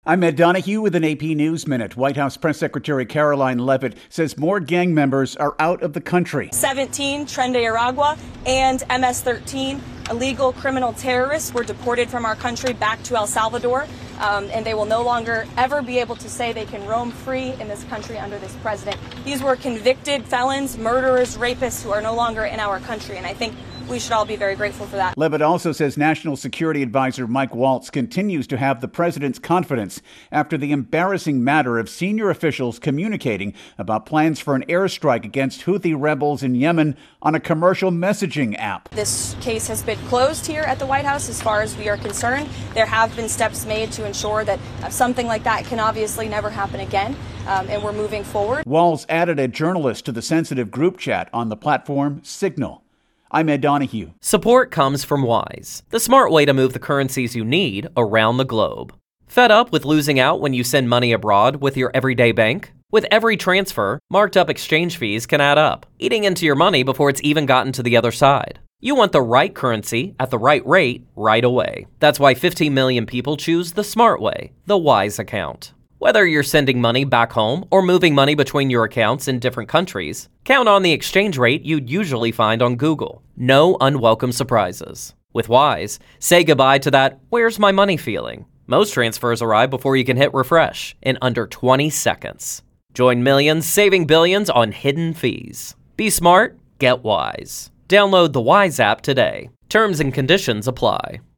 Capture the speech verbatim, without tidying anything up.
I'm Ed Donahue with an A P News Minute. White House Press Secretary Caroline Leavitt says more gang members are out of the country. seventeen Tren de Aragua and M S thirteen illegal criminal terrorists were deported from our country back to El Salvador, um, and they will no longer ever be able to say they can roam free in this country under this president. These were convicted felons, murderers, rapists who are no longer in our country, and I think we should all be very grateful for that. Leavitt also says National Security Advisor Mike Waltz continues to have the president's confidence after the embarrassing matter of senior officials communicating about plans for an airstrike against Houthi rebels in Yemen on a commercial messaging app. This case has been closed here at the White House as far as we are concerned. There have been steps made to ensure that something like that can obviously never happen again, um, and we're moving forward. Waltz added a journalist to the sensitive group chat on the platform Signal. I'm Ed Donahue. Support comes from Wise, the smart way to move the currencies you need around the globe. Fed up with losing out when you send money abroad with your everyday bank? With every transfer, marked up exchange fees can add up, eating into your money before it's even gotten to the other side. You want the right currency at the right rate right away. That's why fifteen million people choose the smart way, the Wise account. Whether you're sending money back home or moving money between your accounts in different countries, count on the exchange rate you'd usually find on Google. No unwelcome surprises. With Wise, say goodbye to that "where's my money" feeling. Most transfers arrive before you can hit refresh in under twenty seconds. Join millions saving billions on hidden fees. Be smart, get Wise. Download the Wise app today. Terms and conditions apply.